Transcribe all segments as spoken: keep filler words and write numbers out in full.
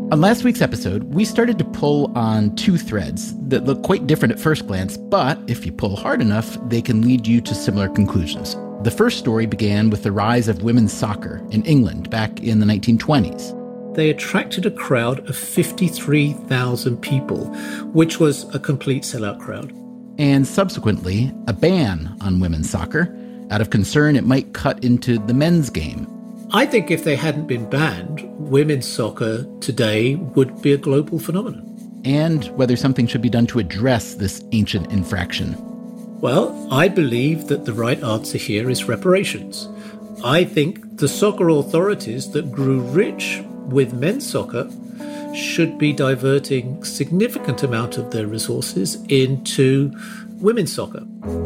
On last week's episode, we started to pull on two threads that look quite different at first glance, but if you pull hard enough, they can lead you to similar conclusions. The first story began with the rise of women's soccer in England back in the nineteen twenties. They attracted a crowd of fifty-three thousand people, which was a complete sellout crowd. And subsequently, a ban on women's soccer, out of concern it might cut into the men's game. I think if they hadn't been banned, women's soccer today would be a global phenomenon. And whether something should be done to address this ancient infraction. Well, I believe that the right answer here is reparations. I think the soccer authorities that grew rich with men's soccer should be diverting significant amount of their resources into women's soccer.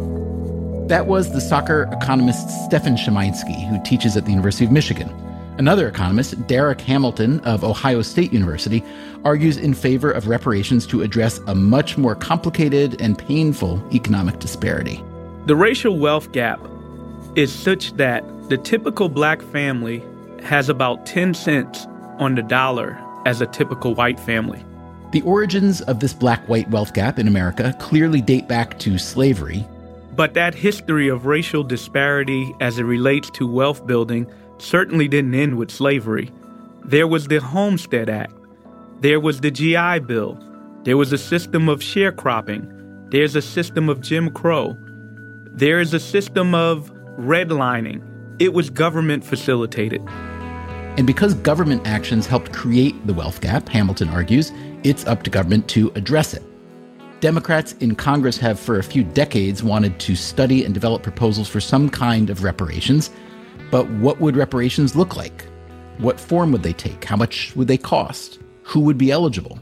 That was the soccer economist Stefan Szymański, who teaches at the University of Michigan. Another economist, Derek Hamilton of Ohio State University, argues in favor of reparations to address a much more complicated and painful economic disparity. The racial wealth gap is such that the typical black family has about ten cents on the dollar as a typical white family. The origins of this black-white wealth gap in America clearly date back to slavery. But that history of racial disparity as it relates to wealth building certainly didn't end with slavery. There was the Homestead Act. There was the G I Bill. There was a system of sharecropping. There's a system of Jim Crow. There is a system of redlining. It was government facilitated. And because government actions helped create the wealth gap, Hamilton argues, it's up to government to address it. Democrats in Congress have for a few decades wanted to study and develop proposals for some kind of reparations. But what would reparations look like? What form would they take? How much would they cost? Who would be eligible?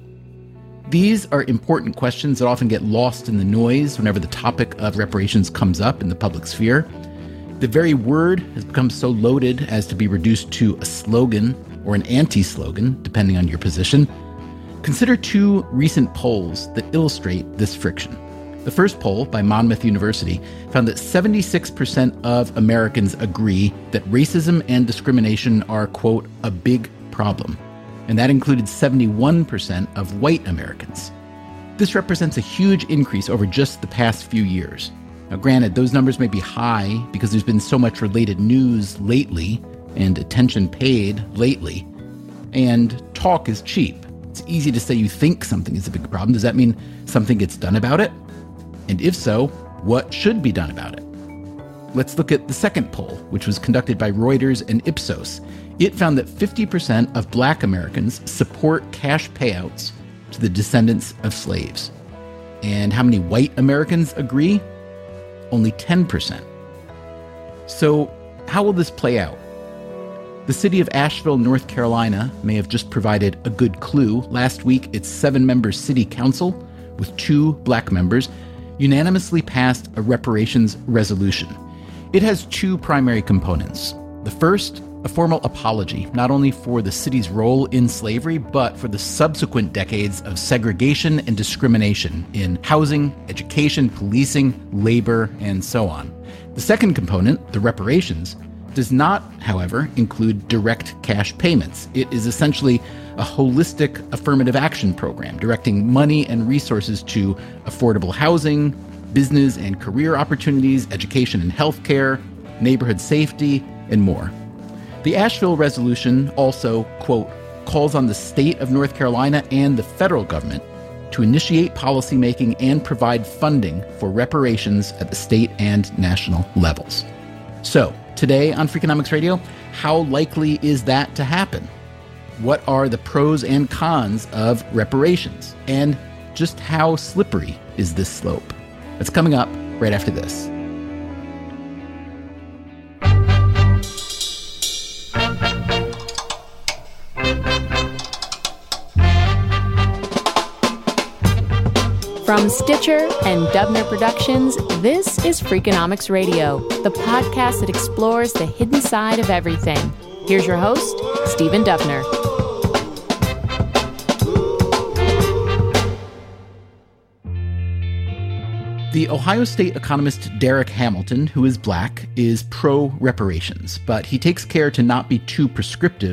These are important questions that often get lost in the noise whenever the topic of reparations comes up in the public sphere. The very word has become so loaded as to be reduced to a slogan or an anti-slogan, depending on your position. Consider two recent polls that illustrate this friction. The first poll by Monmouth University found that seventy-six percent of Americans agree that racism and discrimination are, quote, a big problem. And that included seventy-one percent of white Americans. This represents a huge increase over just the past few years. Now, granted, those numbers may be high because there's been so much related news lately and attention paid lately. And talk is cheap. It's easy to say you think something is a big problem. Does that mean something gets done about it? And if so, what should be done about it? Let's look at the second poll, which was conducted by Reuters and Ipsos. It found that fifty percent of black Americans support cash payouts to the descendants of slaves. And how many white Americans agree? Only ten percent. So how will this play out? The city of Asheville, North Carolina, may have just provided a good clue. Last week, its seven-member city council, with two black members, unanimously passed a reparations resolution. It has two primary components. The first, a formal apology, not only for the city's role in slavery, but for the subsequent decades of segregation and discrimination in housing, education, policing, labor, and so on. The second component, the reparations, does not, however, include direct cash payments. It is essentially a holistic affirmative action program directing money and resources to affordable housing, business and career opportunities, education and healthcare, neighborhood safety, and more. The Asheville resolution also, quote, calls on the state of North Carolina and the federal government to initiate policymaking and provide funding for reparations at the state and national levels. So, today on Freakonomics Radio, how likely is that to happen? What are the pros and cons of reparations? And just how slippery is this slope? That's coming up right after this. From Stitcher and Dubner Productions, this is Freakonomics Radio, the podcast that explores the hidden side of everything. Here's your host, Stephen Dubner. The Ohio State economist Derek Hamilton, who is black, is pro-reparations, but he takes care to not be too prescriptive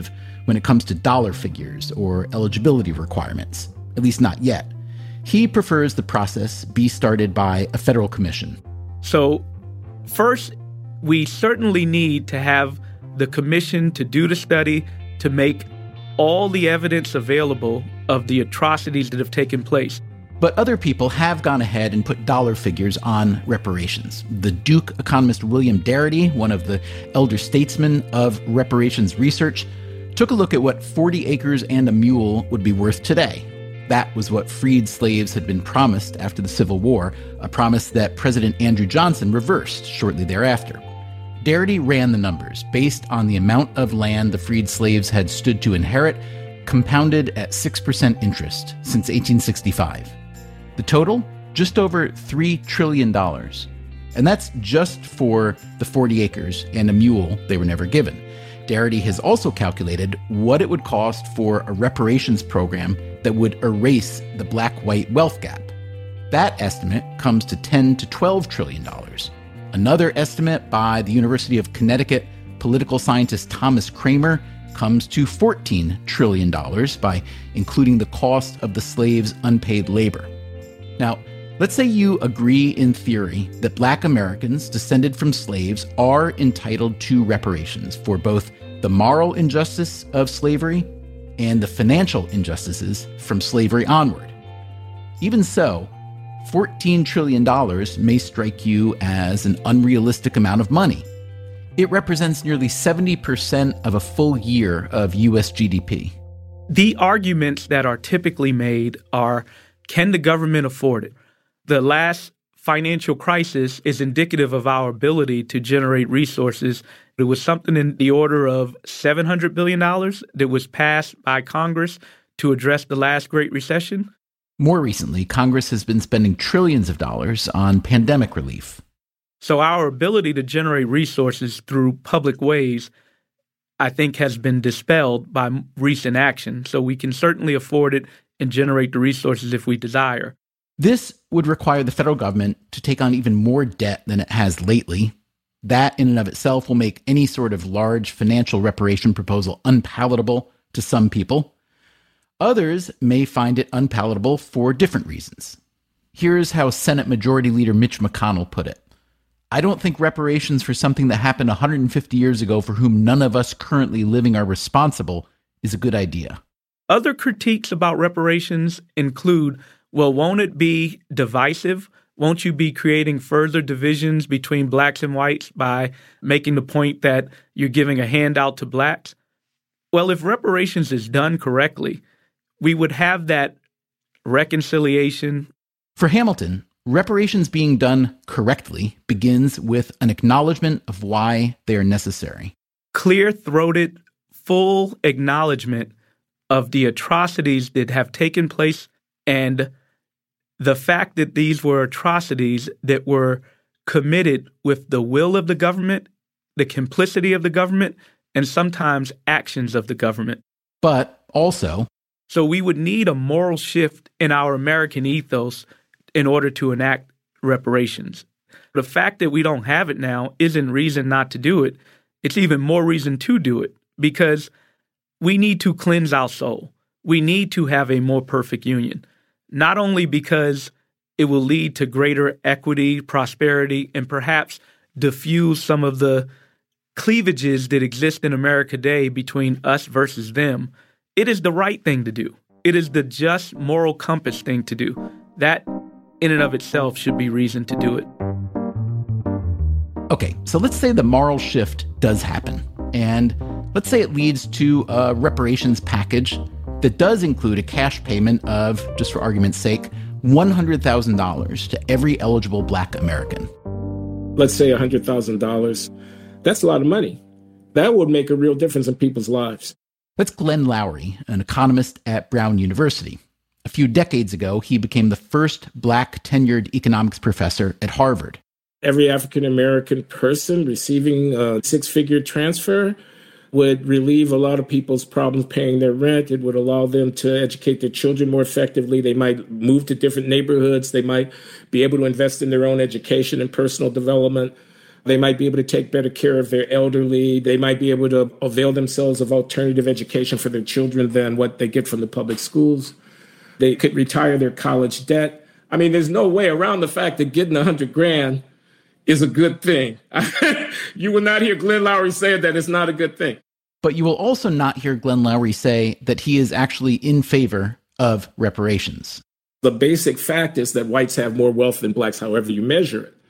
when it comes to dollar figures or eligibility requirements, at least not yet. He prefers the process be started by a federal commission. So first, we certainly need to have the commission to do the study, to make all the evidence available of the atrocities that have taken place. But other people have gone ahead and put dollar figures on reparations. The Duke economist William Darity, one of the elder statesmen of reparations research, took a look at what forty acres and a mule would be worth today. That was what freed slaves had been promised after the Civil War, a promise that President Andrew Johnson reversed shortly thereafter. Darity ran the numbers based on the amount of land the freed slaves had stood to inherit, compounded at six percent interest since eighteen sixty-five. The total? Just over three trillion dollars. And that's just for the forty acres and a mule they were never given. Darity has also calculated what it would cost for a reparations program that would erase the black-white wealth gap. That estimate comes to ten to twelve trillion dollars. Another estimate by the University of Connecticut political scientist Thomas Kramer comes to fourteen trillion dollars by including the cost of the slaves' unpaid labor. Now, let's say you agree in theory that Black Americans descended from slaves are entitled to reparations for both the moral injustice of slavery and the financial injustices from slavery onward. Even so, fourteen trillion dollars may strike you as an unrealistic amount of money. It represents nearly seventy percent of a full year of U S G D P. The arguments that are typically made are, can the government afford it? The last financial crisis is indicative of our ability to generate resources. It was something in the order of seven hundred billion dollars that was passed by Congress to address the last Great Recession. More recently, Congress has been spending trillions of dollars on pandemic relief. So our ability to generate resources through public ways, I think, has been dispelled by recent action. So we can certainly afford it and generate the resources if we desire. This would require the federal government to take on even more debt than it has lately. That in and of itself will make any sort of large financial reparation proposal unpalatable to some people. Others may find it unpalatable for different reasons. Here's how Senate Majority Leader Mitch McConnell put it. I don't think reparations for something that happened one hundred fifty years ago for whom none of us currently living are responsible is a good idea. Other critiques about reparations include, well, won't it be divisive? Won't you be creating further divisions between blacks and whites by making the point that you're giving a handout to blacks? Well, if reparations is done correctly, we would have that reconciliation. For Hamilton, reparations being done correctly begins with an acknowledgement of why they are necessary. Clear-throated, full acknowledgement of the atrocities that have taken place and the fact that these were atrocities that were committed with the will of the government, the complicity of the government, and sometimes actions of the government. But also, so we would need a moral shift in our American ethos in order to enact reparations. The fact that we don't have it now isn't reason not to do it. It's even more reason to do it because we need to cleanse our soul. We need to have a more perfect union, not only because it will lead to greater equity, prosperity, and perhaps diffuse some of the cleavages that exist in America today between us versus them. It is the right thing to do. It is the just moral compass thing to do. That in and of itself should be reason to do it. Okay, so let's say the moral shift does happen. And let's say it leads to a reparations package that does include a cash payment of, just for argument's sake, one hundred thousand dollars to every eligible Black American. Let's say one hundred thousand dollars. That's a lot of money. That would make a real difference in people's lives. That's Glenn Loury, an economist at Brown University. A few decades ago, he became the first Black tenured economics professor at Harvard. Every African-American person receiving a six-figure transfer would relieve a lot of people's problems paying their rent. It would allow them to educate their children more effectively. They might move to different neighborhoods. They might be able to invest in their own education and personal development. They might be able to take better care of their elderly. They might be able to avail themselves of alternative education for their children than what they get from the public schools. They could retire their college debt. I mean, there's no way around the fact that getting a hundred grand is a good thing. You will not hear Glenn Loury say that it's not a good thing. But you will also not hear Glenn Loury say that he is actually in favor of reparations. The basic fact is that whites have more wealth than blacks, however you measure it.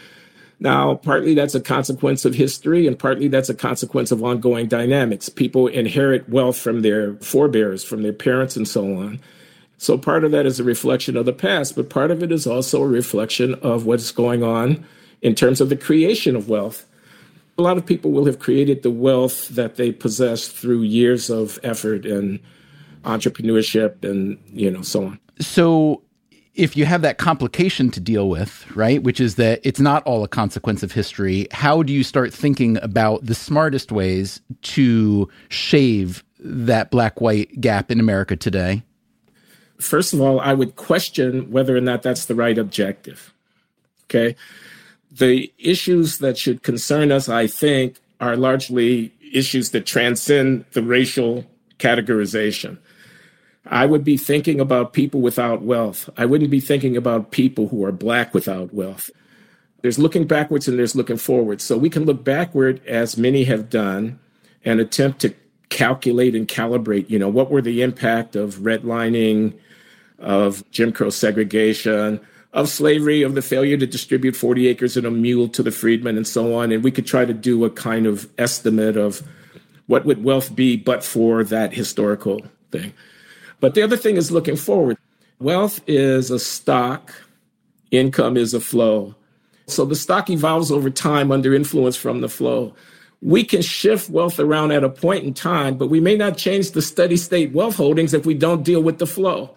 Now, partly that's a consequence of history, and partly that's a consequence of ongoing dynamics. People inherit wealth from their forebears, from their parents, and so on. So part of that is a reflection of the past, but part of it is also a reflection of what's going on in terms of the creation of wealth. A lot of people will have created the wealth that they possess through years of effort and entrepreneurship and, you know, so on. So if you have that complication to deal with, right, which is that it's not all a consequence of history, how do you start thinking about the smartest ways to shave that black-white gap in America today? First of all, I would question whether or not that's the right objective, okay? The issues that should concern us, I think, are largely issues that transcend the racial categorization. I would be thinking about people without wealth. I wouldn't be thinking about people who are black without wealth. There's looking backwards and there's looking forward. So we can look backward, as many have done, and attempt to calculate and calibrate, you know, what were the impact of redlining, of Jim Crow segregation, of slavery, of the failure to distribute forty acres and a mule to the freedmen, and so on. And we could try to do a kind of estimate of what would wealth be but for that historical thing. But the other thing is looking forward. Wealth is a stock. Income is a flow. So the stock evolves over time under influence from the flow. We can shift wealth around at a point in time, but we may not change the steady state wealth holdings if we don't deal with the flow.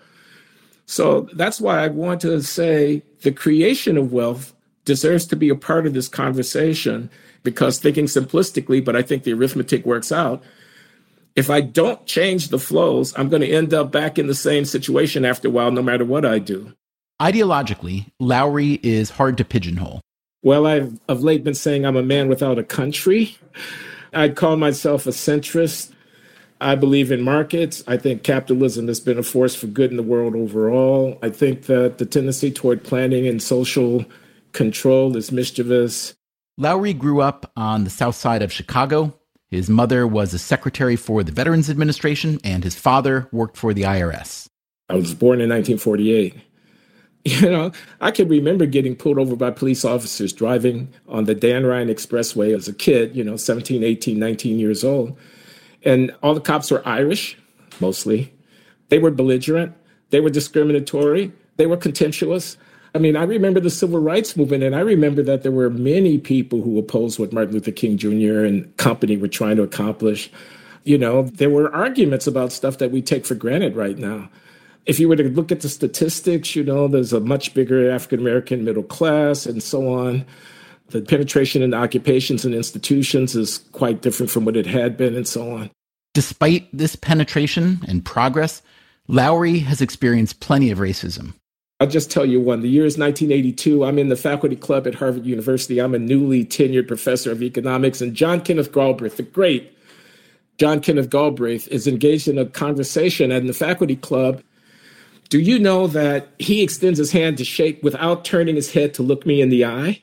So that's why I want to say the creation of wealth deserves to be a part of this conversation, because thinking simplistically, but I think the arithmetic works out, if I don't change the flows, I'm going to end up back in the same situation after a while, no matter what I do. Ideologically, Loury is hard to pigeonhole. Well, I've of late been saying I'm a man without a country. I'd call myself a centrist. I believe in markets. I think capitalism has been a force for good in the world overall. I think that the tendency toward planning and social control is mischievous. Loury grew up on the south side of Chicago. His mother was a secretary for the Veterans Administration, and his father worked for the I R S. I was born in nineteen forty-eight. You know, I can remember getting pulled over by police officers driving on the Dan Ryan Expressway as a kid, you know, seventeen, eighteen, nineteen years old. And all the cops were Irish, mostly. They were belligerent. They were discriminatory. They were contemptuous. I mean, I remember the civil rights movement, and I remember that there were many people who opposed what Martin Luther King Junior and company were trying to accomplish. You know, there were arguments about stuff that we take for granted right now. If you were to look at the statistics, you know, there's a much bigger African-American middle class and so on. The penetration in occupations and institutions is quite different from what it had been and so on. Despite this penetration and progress, Loury has experienced plenty of racism. I'll just tell you one. The year is nineteen eighty-two. I'm in the faculty club at Harvard University. I'm a newly tenured professor of economics. And John Kenneth Galbraith, the great John Kenneth Galbraith, is engaged in a conversation in the faculty club. Do you know that he extends his hand to shake without turning his head to look me in the eye?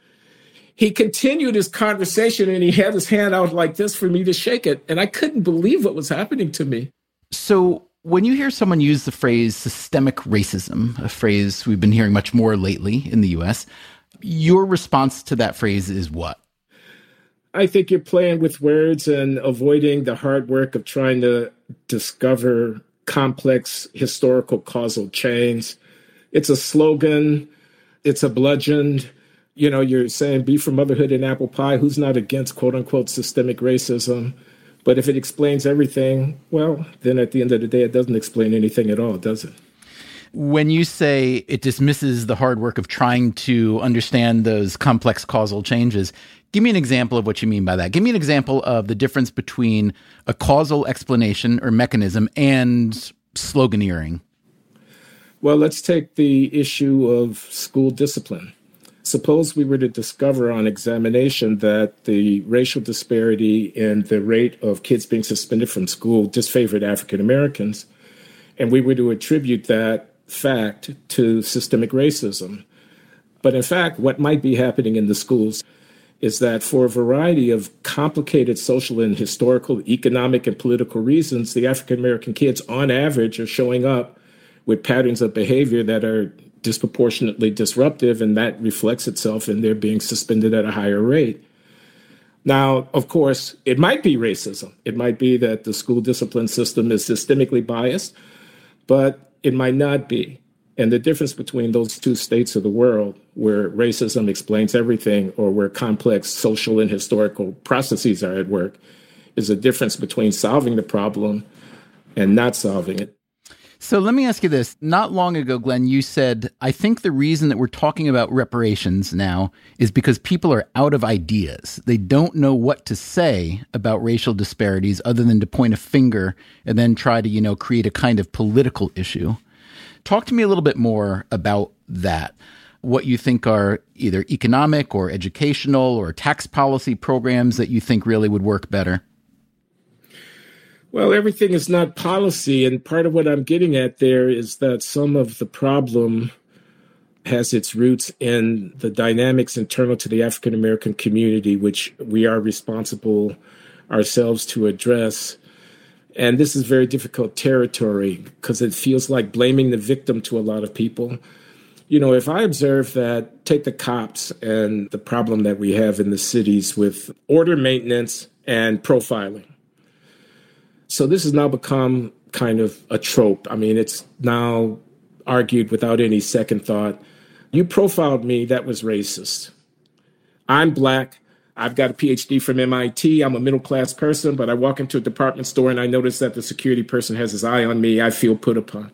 He continued his conversation and he had his hand out like this for me to shake it. And I couldn't believe what was happening to me. So when you hear someone use the phrase systemic racism, a phrase we've been hearing much more lately in the U S, your response to that phrase is what? I think you're playing with words and avoiding the hard work of trying to discover complex historical causal chains. It's a slogan. It's a bludgeon. You know, you're saying be for motherhood and apple pie. Who's not against quote unquote systemic racism? But if it explains everything, well, then at the end of the day, it doesn't explain anything at all, does it? When you say it dismisses the hard work of trying to understand those complex causal changes, give me an example of what you mean by that. Give me an example of the difference between a causal explanation or mechanism and sloganeering. Well, let's take the issue of school discipline. Suppose we were to discover on examination that the racial disparity in the rate of kids being suspended from school disfavored African Americans, and we were to attribute that fact to systemic racism. But in fact, what might be happening in the schools is that for a variety of complicated social and historical, economic and political reasons, the African American kids on average are showing up with patterns of behavior that are disproportionately disruptive, and that reflects itself in their being suspended at a higher rate. Now, of course, it might be racism. It might be that the school discipline system is systemically biased, but it might not be. And the difference between those two states of the world, where racism explains everything or where complex social and historical processes are at work, is a difference between solving the problem and not solving it. So let me ask you this. Not long ago, Glenn, you said, I think the reason that we're talking about reparations now is because people are out of ideas. They don't know what to say about racial disparities other than to point a finger and then try to, you know, create a kind of political issue. Talk to me a little bit more about that. What you think are either economic or educational or tax policy programs that you think really would work better. Well, everything is not policy, and part of what I'm getting at there is that some of the problem has its roots in the dynamics internal to the African American community, which we are responsible ourselves to address. And this is very difficult territory because it feels like blaming the victim to a lot of people. You know, if I observe that, take the cops and the problem that we have in the cities with order maintenance and profiling. So this has now become kind of a trope. I mean, it's now argued without any second thought. You profiled me, that was racist. I'm Black. I've got a P H D from M I T. I'm a middle-class person, but I walk into a department store and I notice that the security person has his eye on me. I feel put upon.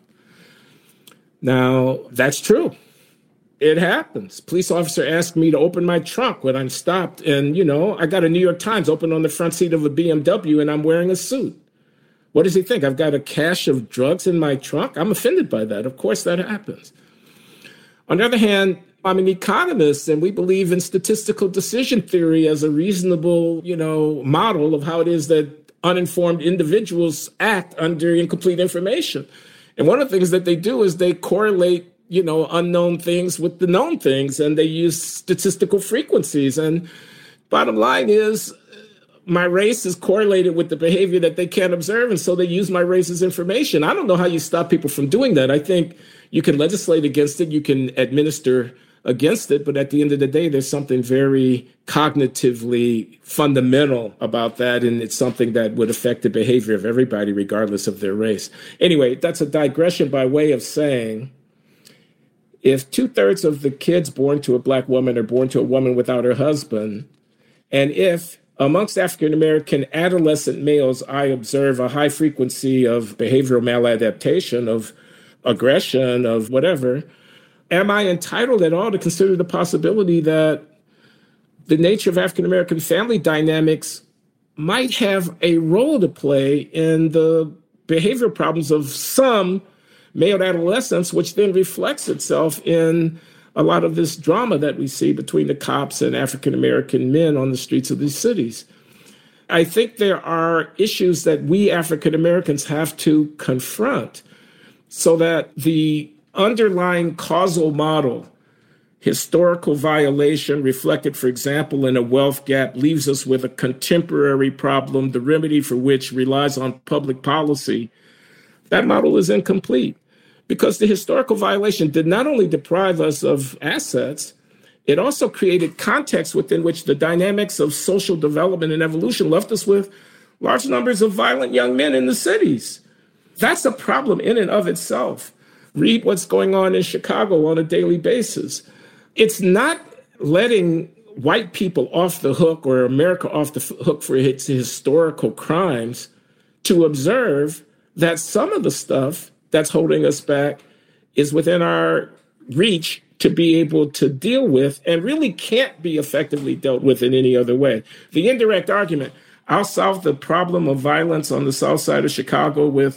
Now, that's true. It happens. Police officer asked me to open my trunk when I'm stopped. And, you know, I got a New York Times open on the front seat of a B M W and I'm wearing a suit. What does he think? I've got a cache of drugs in my trunk? I'm offended by that. Of course that happens. On the other hand, I'm an economist and we believe in statistical decision theory as a reasonable, you know, model of how it is that uninformed individuals act under incomplete information. And one of the things that they do is they correlate, you know, unknown things with the known things, and they use statistical frequencies. And bottom line is, my race is correlated with the behavior that they can't observe, and so they use my race as information. I don't know how you stop people from doing that. I think you can legislate against it, you can administer against it, but at the end of the day, there's something very cognitively fundamental about that, and it's something that would affect the behavior of everybody, regardless of their race. Anyway, that's a digression by way of saying, if two-thirds of the kids born to a Black woman are born to a woman without her husband, and if amongst African-American adolescent males, I observe a high frequency of behavioral maladaptation, of aggression, of whatever, am I entitled at all to consider the possibility that the nature of African-American family dynamics might have a role to play in the behavioral problems of some male adolescents, which then reflects itself in a lot of this drama that we see between the cops and African-American men on the streets of these cities? I think there are issues that we African-Americans have to confront so that the underlying causal model, historical violation reflected, for example, in a wealth gap, leaves us with a contemporary problem, the remedy for which relies on public policy. That model is incomplete. Because the historical violation did not only deprive us of assets, it also created context within which the dynamics of social development and evolution left us with large numbers of violent young men in the cities. That's a problem in and of itself. Read what's going on in Chicago on a daily basis. It's not letting white people off the hook or America off the hook for its historical crimes to observe that some of the stuff that's holding us back is within our reach to be able to deal with and really can't be effectively dealt with in any other way. The indirect argument, I'll solve the problem of violence on the south side of Chicago with,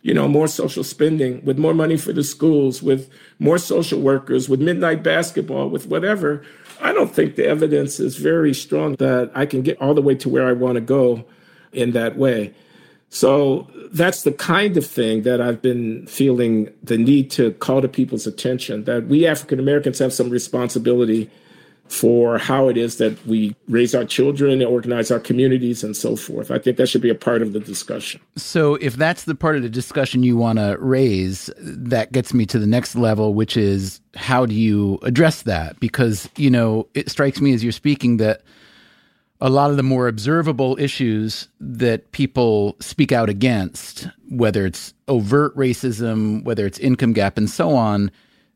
you know, more social spending, with more money for the schools, with more social workers, with midnight basketball, with whatever, I don't think the evidence is very strong that I can get all the way to where I want to go in that way. So that's the kind of thing that I've been feeling the need to call to people's attention, that we African Americans have some responsibility for how it is that we raise our children, organize our communities, and so forth. I think that should be a part of the discussion. So if that's the part of the discussion you want to raise, that gets me to the next level, which is how do you address that? Because, you know, it strikes me as you're speaking that a lot of the more observable issues that people speak out against, whether it's overt racism, whether it's income gap, and so on,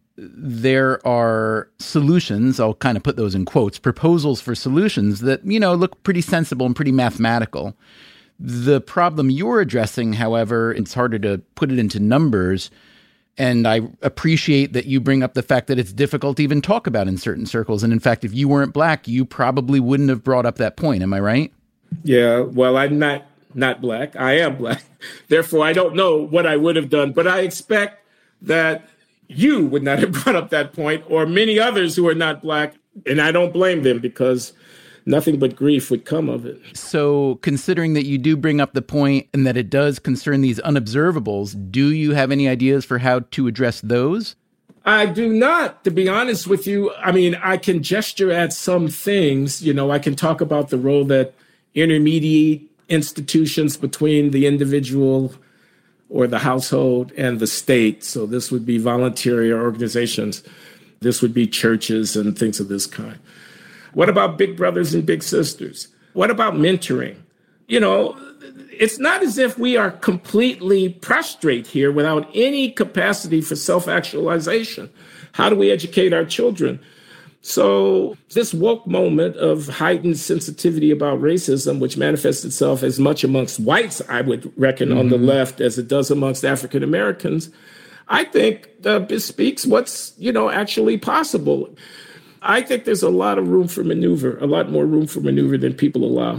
there are solutions, I'll kind of put those in quotes, proposals for solutions that, you know, look pretty sensible and pretty mathematical. The problem you're addressing, however, it's harder to put it into numbers. And I appreciate that you bring up the fact that it's difficult to even talk about in certain circles. And in fact, if you weren't Black, you probably wouldn't have brought up that point. Am I right? Yeah, well, I'm not not Black. I am Black. Therefore, I don't know what I would have done. But I expect that you would not have brought up that point, or many others who are not Black. And I don't blame them, because nothing but grief would come of it. So considering that you do bring up the point and that it does concern these unobservables, do you have any ideas for how to address those? I do not, to be honest with you. I mean, I can gesture at some things. You know, I can talk about the role that intermediate institutions between the individual or the household and the state. So this would be voluntary organizations. This would be churches and things of this kind. What about big brothers and big sisters? What about mentoring? You know, it's not as if we are completely prostrate here without any capacity for self-actualization. How do we educate our children? So this woke moment of heightened sensitivity about racism, which manifests itself as much amongst whites, I would reckon, mm-hmm. on the left as it does amongst African Americans, I think uh, bespeaks what's, you know, actually possible. I think there's a lot of room for maneuver, a lot more room for maneuver than people allow.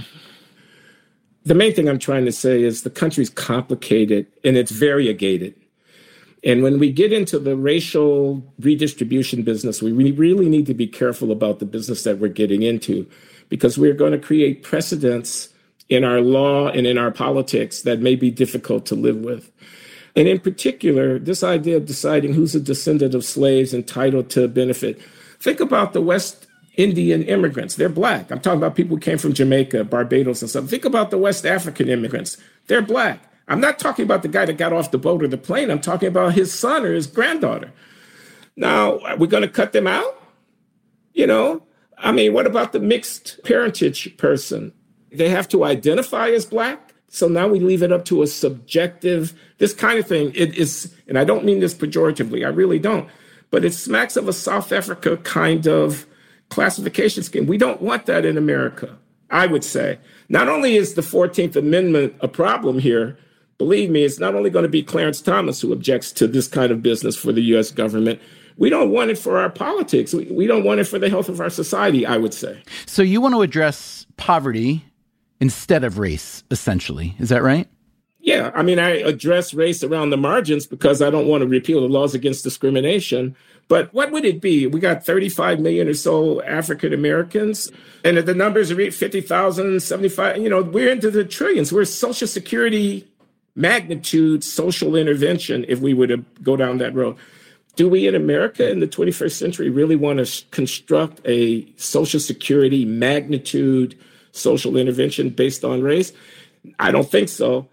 The main thing I'm trying to say is the country's complicated and it's variegated. And when we get into the racial redistribution business, we really need to be careful about the business that we're getting into, because we're going to create precedents in our law and in our politics that may be difficult to live with. And in particular, this idea of deciding who's a descendant of slaves entitled to benefit. Think about the West Indian immigrants. They're Black. I'm talking about people who came from Jamaica, Barbados, and stuff. Think about the West African immigrants. They're Black. I'm not talking about the guy that got off the boat or the plane. I'm talking about his son or his granddaughter. Now, are we going to cut them out? You know, I mean, what about the mixed parentage person? They have to identify as Black. So now we leave it up to a subjective, this kind of thing. It is, and I don't mean this pejoratively, I really don't, but it smacks of a South Africa kind of classification scheme. We don't want that in America, I would say. Not only is the fourteenth Amendment a problem here, believe me, it's not only going to be Clarence Thomas who objects to this kind of business for the U S government. We don't want it for our politics. We, we don't want it for the health of our society, I would say. So you want to address poverty instead of race, essentially. Is that right? Yeah. I mean, I address race around the margins because I don't want to repeal the laws against discrimination. But what would it be? We got thirty-five million or so African Americans, and the numbers are fifty thousand, seventy-five, you know, we're into the trillions. We're Social Security magnitude social intervention if we were to go down that road. Do we in America in the twenty-first century really want to construct a Social Security magnitude social intervention based on race? I don't think so.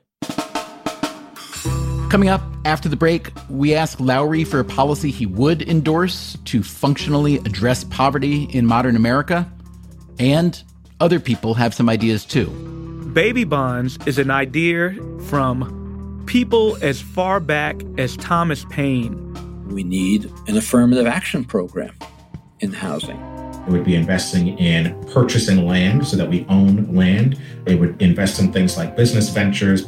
Coming up after the break, we ask Loury for a policy he would endorse to functionally address poverty in modern America. And other people have some ideas too. Baby bonds is an idea from people as far back as Thomas Paine. We need an affirmative action program in housing. It would be investing in purchasing land so that we own land. It would invest in things like business ventures.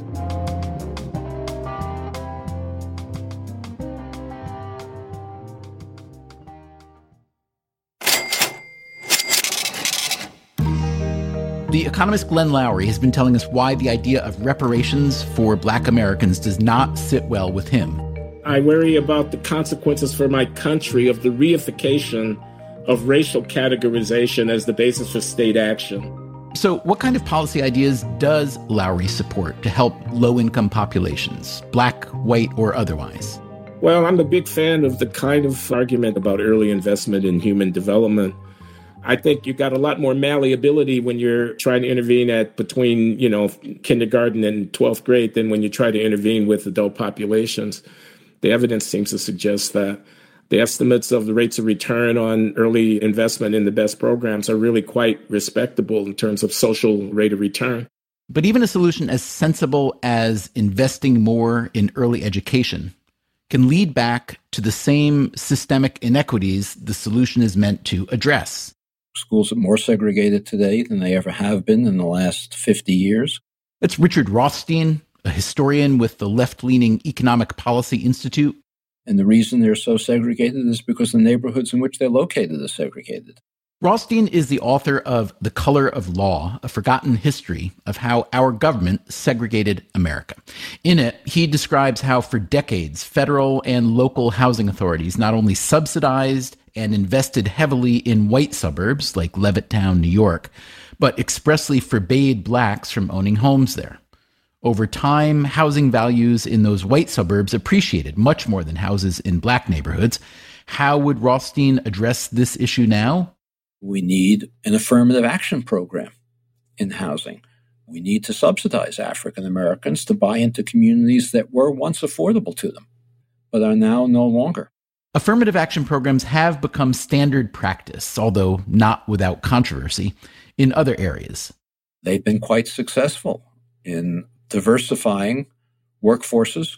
The economist Glenn Loury has been telling us why the idea of reparations for Black Americans does not sit well with him. I worry about the consequences for my country of the reification of racial categorization as the basis for state action. So what kind of policy ideas does Loury support to help low-income populations, Black, white, or otherwise? Well, I'm a big fan of the kind of argument about early investment in human development. I think you've got a lot more malleability when you're trying to intervene at between, you know, kindergarten and twelfth grade than when you try to intervene with adult populations. The evidence seems to suggest that. The estimates of the rates of return on early investment in the best programs are really quite respectable in terms of social rate of return. But even a solution as sensible as investing more in early education can lead back to the same systemic inequities the solution is meant to address. Schools are more segregated today than they ever have been in the last fifty years. That's Richard Rothstein, a historian with the left-leaning Economic Policy Institute. And the reason they're so segregated is because the neighborhoods in which they're located are segregated. Rothstein is the author of The Color of Law, a forgotten history of how our government segregated America. In it, he describes how for decades, federal and local housing authorities not only subsidized and invested heavily in white suburbs like Levittown, New York, but expressly forbade Blacks from owning homes there. Over time, housing values in those white suburbs appreciated much more than houses in Black neighborhoods. How would Rothstein address this issue now? We need an affirmative action program in housing. We need to subsidize African Americans to buy into communities that were once affordable to them, but are now no longer. Affirmative action programs have become standard practice, although not without controversy, in other areas. They've been quite successful in diversifying workforces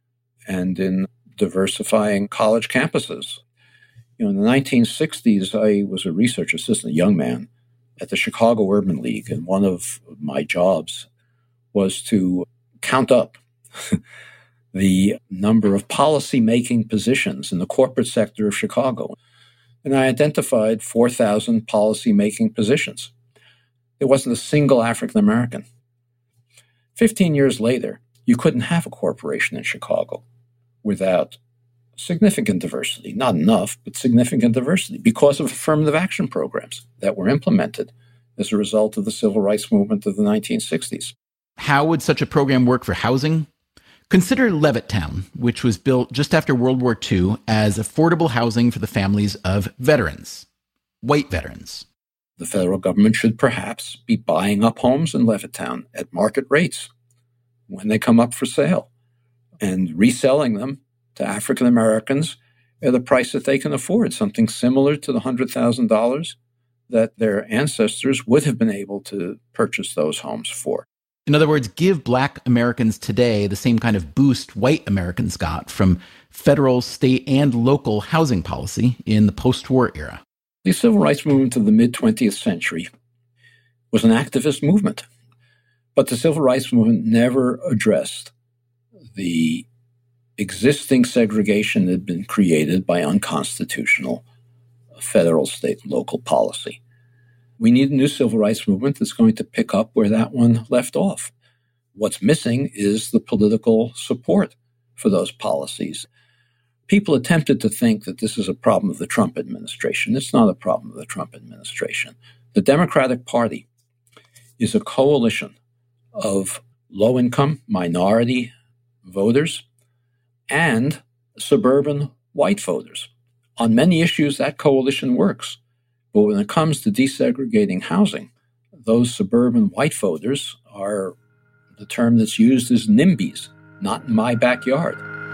and in diversifying college campuses. You know, in the nineteen sixties, I was a research assistant, a young man, at the Chicago Urban League, and one of my jobs was to count up the number of policy-making positions in the corporate sector of Chicago. And I identified four thousand policy-making positions. There wasn't a single African American. Fifteen years later, you couldn't have a corporation in Chicago without significant diversity, not enough, but significant diversity because of affirmative action programs that were implemented as a result of the civil rights movement of the nineteen sixties. How would such a program work for housing? Consider Levittown, which was built just after World War Two as affordable housing for the families of veterans, white veterans. The federal government should perhaps be buying up homes in Levittown at market rates when they come up for sale and reselling them to African Americans at a price that they can afford, something similar to the one hundred thousand dollars that their ancestors would have been able to purchase those homes for. In other words, give Black Americans today the same kind of boost white Americans got from federal, state, and local housing policy in the post-war era. The civil rights movement of the mid-twentieth century was an activist movement, but the civil rights movement never addressed the existing segregation that had been created by unconstitutional federal, state, and local policy. We need a new civil rights movement that's going to pick up where that one left off. What's missing is the political support for those policies. People attempted to think that this is a problem of the Trump administration. It's not a problem of the Trump administration. The Democratic Party is a coalition of low-income minority voters and suburban white voters. On many issues, that coalition works. But when it comes to desegregating housing, those suburban white voters are, the term that's used is NIMBYs, not in my backyard.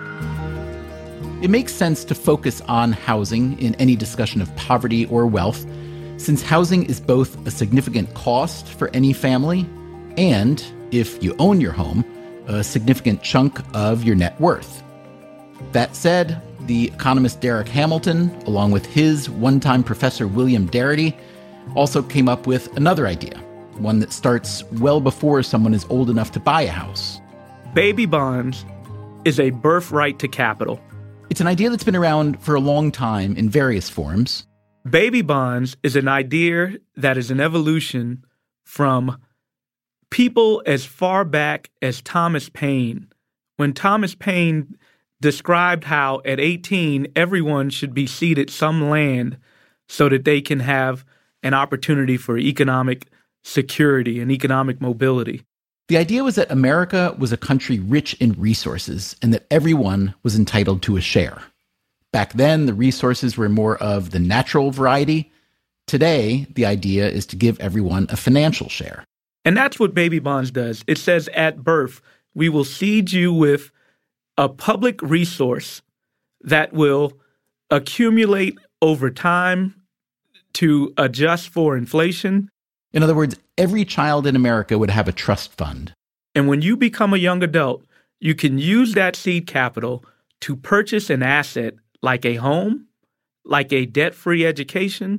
It makes sense to focus on housing in any discussion of poverty or wealth, since housing is both a significant cost for any family and, if you own your home, a significant chunk of your net worth. That said, the economist Derek Hamilton, along with his one-time professor William Darity, also came up with another idea, one that starts well before someone is old enough to buy a house. Baby bonds is a birthright to capital. It's an idea that's been around for a long time in various forms. Baby bonds is an idea that is an evolution from people as far back as Thomas Paine. When Thomas Paine described how at eighteen, everyone should be ceded some land so that they can have an opportunity for economic security and economic mobility. The idea was that America was a country rich in resources and that everyone was entitled to a share. Back then, the resources were more of the natural variety. Today, the idea is to give everyone a financial share. And that's what baby bonds does. It says at birth, we will seed you with a public resource that will accumulate over time to adjust for inflation. In other words, every child in America would have a trust fund. And when you become a young adult, you can use that seed capital to purchase an asset like a home, like a debt-free education,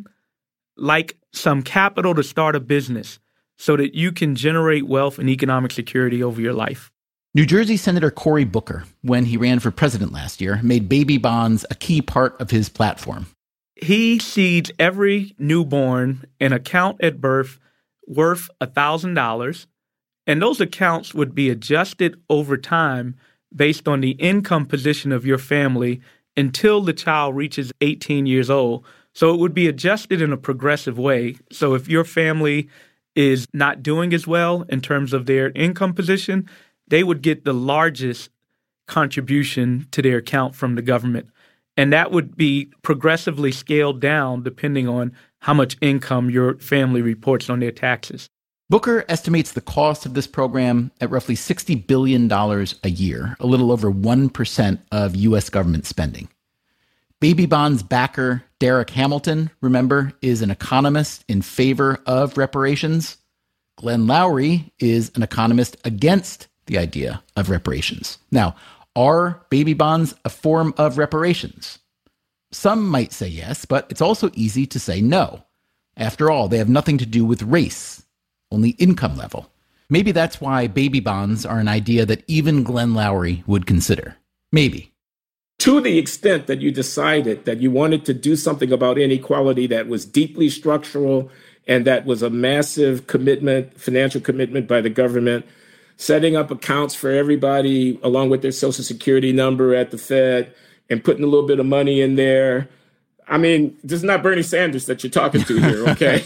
like some capital to start a business so that you can generate wealth and economic security over your life. New Jersey Senator Cory Booker, when he ran for president last year, made baby bonds a key part of his platform. He seeds every newborn an account at birth worth one thousand dollars, and those accounts would be adjusted over time based on the income position of your family until the child reaches eighteen years old. So it would be adjusted in a progressive way. So if your family is not doing as well in terms of their income position, they would get the largest contribution to their account from the government. And that would be progressively scaled down depending on how much income your family reports on their taxes. Booker estimates the cost of this program at roughly sixty billion dollars a year, a little over one percent of U S government spending. Baby bonds backer Derek Hamilton, remember, is an economist in favor of reparations. Glenn Loury is an economist against the idea of reparations. Now, are baby bonds a form of reparations? Some might say yes, but it's also easy to say no. After all, they have nothing to do with race, only income level. Maybe that's why baby bonds are an idea that even Glenn Loury would consider. Maybe. To the extent that you decided that you wanted to do something about inequality that was deeply structural and that was a massive commitment, financial commitment by the government, setting up accounts for everybody along with their Social Security number at the Fed and putting a little bit of money in there. I mean, this is not Bernie Sanders that you're talking to here, okay?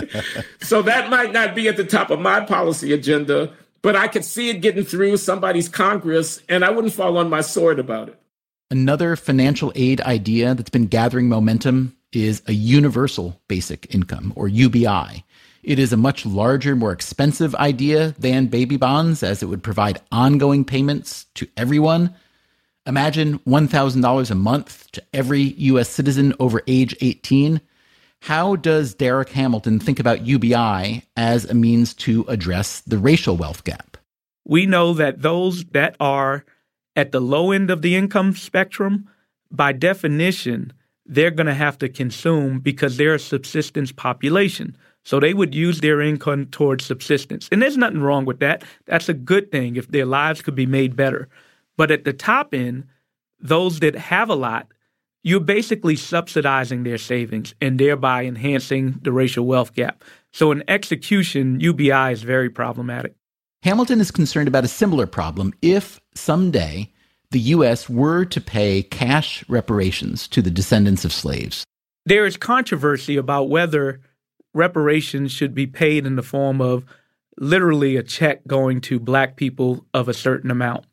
So that might not be at the top of my policy agenda, but I could see it getting through somebody's Congress, and I wouldn't fall on my sword about it. Another financial aid idea that's been gathering momentum is a universal basic income, or U B I. It is a much larger, more expensive idea than baby bonds, as it would provide ongoing payments to everyone. Imagine one thousand dollars a month to every U S citizen over age eighteen. How does Derek Hamilton think about U B I as a means to address the racial wealth gap? We know that those that are at the low end of the income spectrum, by definition, they're going to have to consume because they're a subsistence population. So they would use their income towards subsistence. And there's nothing wrong with that. That's a good thing if their lives could be made better. But at the top end, those that have a lot, you're basically subsidizing their savings and thereby enhancing the racial wealth gap. So in execution, U B I is very problematic. Hamilton is concerned about a similar problem if someday the U S were to pay cash reparations to the descendants of slaves. There is controversy about whether reparations should be paid in the form of literally a check going to black people of a certain amount.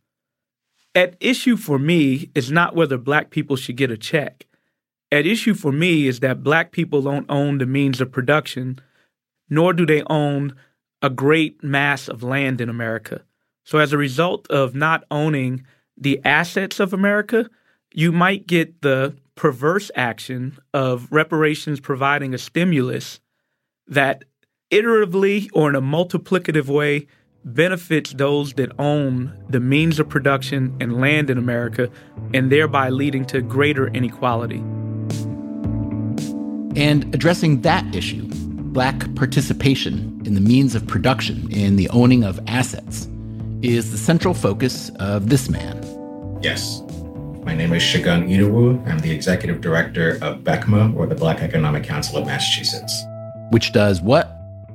At issue for me is not whether black people should get a check. At issue for me is that black people don't own the means of production, nor do they own a great mass of land in America. So as a result of not owning the assets of America, you might get the perverse action of reparations providing a stimulus that iteratively or in a multiplicative way benefits those that own the means of production and land in America, and thereby leading to greater inequality. And addressing that issue, black participation in the means of production, in the owning of assets, is the central focus of this man. Yes. My name is Shagun Idowu. I'm the executive director of BECMA, or the Black Economic Council of Massachusetts. Which does what?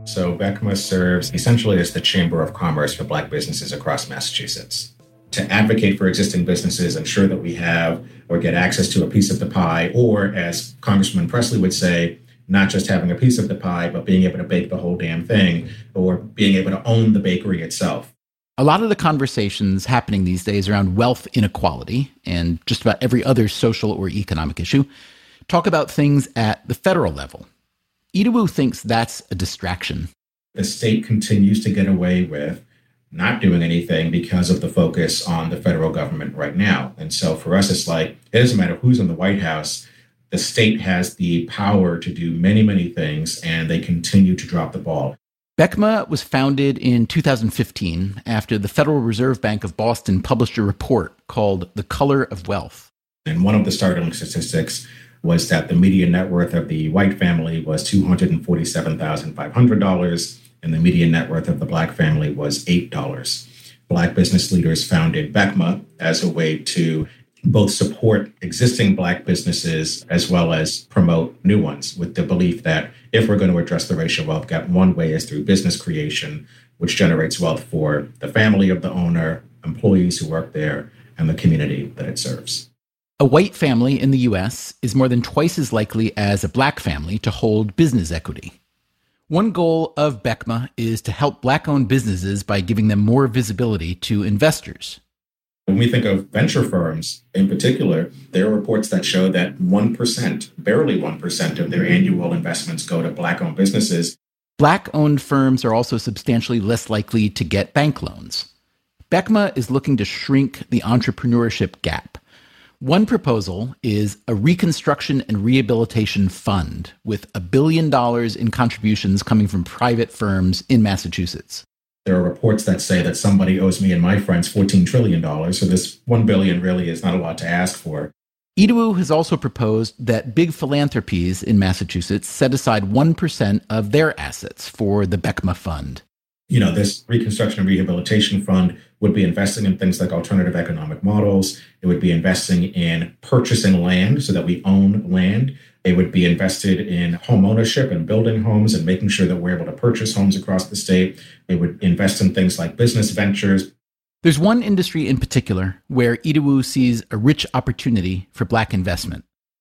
So BECMA serves essentially as the chamber of commerce for Black businesses across Massachusetts. To advocate for existing businesses, ensure that we have or get access to a piece of the pie, or as Congressman Presley would say, not just having a piece of the pie, but being able to bake the whole damn thing, or being able to own the bakery itself. A lot of the conversations happening these days around wealth inequality and just about every other social or economic issue talk about things at the federal level. Idowu thinks that's a distraction. The state continues to get away with not doing anything because of the focus on the federal government right now. And so for us, it's like, it doesn't matter who's in the White House. The state has the power to do many, many things, and they continue to drop the ball. BECMA was founded in two thousand fifteen after the Federal Reserve Bank of Boston published a report called The Color of Wealth. And one of the startling statistics was that the median net worth of the white family was two hundred forty-seven thousand five hundred dollars, and the median net worth of the Black family was eight dollars. Black business leaders founded BECMA as a way to both support existing Black businesses as well as promote new ones, with the belief that if we're going to address the racial wealth gap, one way is through business creation, which generates wealth for the family of the owner, employees who work there, and the community that it serves. A white family in the U S is more than twice as likely as a Black family to hold business equity. One goal of BECMA is to help Black-owned businesses by giving them more visibility to investors. When we think of venture firms in particular, there are reports that show that one percent, barely one percent of their annual investments go to Black-owned businesses. Black-owned firms are also substantially less likely to get bank loans. BECMA is looking to shrink the entrepreneurship gap. One proposal is a reconstruction and rehabilitation fund with a billion dollars in contributions coming from private firms in Massachusetts. There are reports that say that somebody owes me and my friends fourteen trillion dollars, so this one billion dollars really is not a lot to ask for. Idowu has also proposed that big philanthropies in Massachusetts set aside one percent of their assets for the BECMA fund. You know, this Reconstruction and Rehabilitation Fund would be investing in things like alternative economic models. It would be investing in purchasing land so that we own land. It would be invested in home ownership and building homes and making sure that we're able to purchase homes across the state. It would invest in things like business ventures. There's one industry in particular where Idowu sees a rich opportunity for Black investment.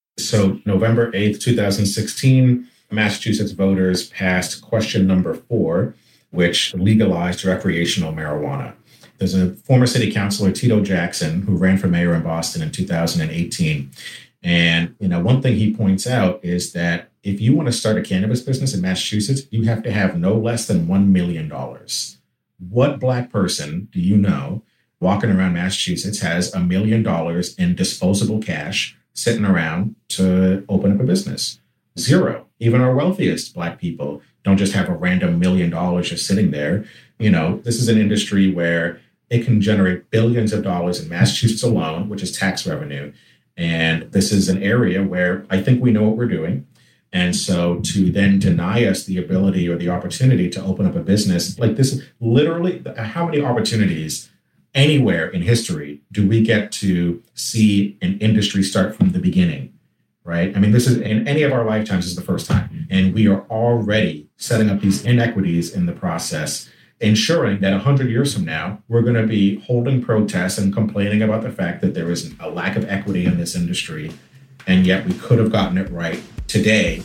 So November eighth, twenty sixteen, Massachusetts voters passed question number four, which legalized recreational marijuana. There's a former city councilor, Tito Jackson, who ran for mayor in Boston in two thousand eighteen. And, you know, one thing he points out is that if you want to start a cannabis business in Massachusetts, you have to have no less than one million dollars. What Black person do you know walking around Massachusetts has a million dollars in disposable cash sitting around to open up a business? Zero. Even our wealthiest Black people don't just have a random million dollars just sitting there. You know, this is an industry where it can generate billions of dollars in Massachusetts alone, which is tax revenue. And this is an area where I think we know what we're doing. And so to then deny us the ability or the opportunity to open up a business like this, literally, how many opportunities anywhere in history do we get to see an industry start from the beginning? Right? I mean, this is in any of our lifetimes is the first time. And we are already setting up these inequities in the process, ensuring that one hundred years from now, we're going to be holding protests and complaining about the fact that there is a lack of equity in this industry. And yet we could have gotten it right today.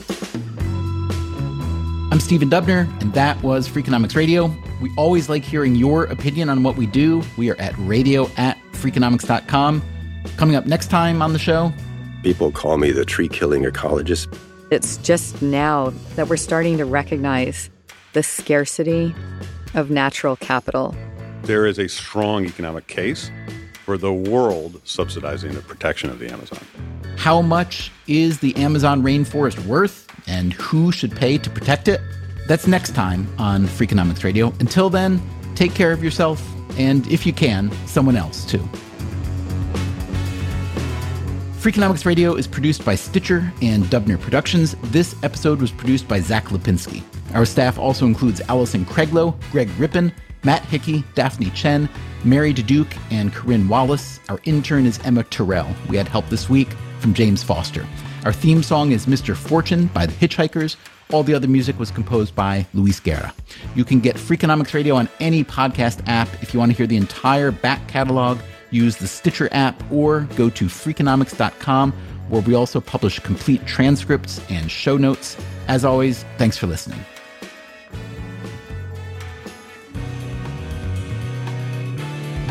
I'm Stephen Dubner, and that was Freakonomics Radio. We always like hearing your opinion on what we do. We are at radio at freakonomics dot com. Coming up next time on the show, people call me the tree-killing ecologist. It's just now that we're starting to recognize the scarcity of natural capital. There is a strong economic case for the world subsidizing the protection of the Amazon. How much is the Amazon rainforest worth, and who should pay to protect it? That's next time on Freakonomics Radio. Until then, take care of yourself, and if you can, someone else too. Freakonomics Radio is produced by Stitcher and Dubner Productions. This episode was produced by Zach Lipinski. Our staff also includes Allison Craiglow, Greg Rippin, Matt Hickey, Daphne Chen, Mary DeDuke, and Corinne Wallace. Our intern is Emma Terrell. We had help this week from James Foster. Our theme song is Mister Fortune by The Hitchhikers. All the other music was composed by Luis Guerra. You can get Freakonomics Radio on any podcast app. If you want to hear the entire back catalog, use the Stitcher app or go to freakonomics dot com, where we also publish complete transcripts and show notes. As always, thanks for listening.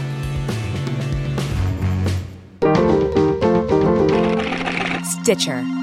Stitcher.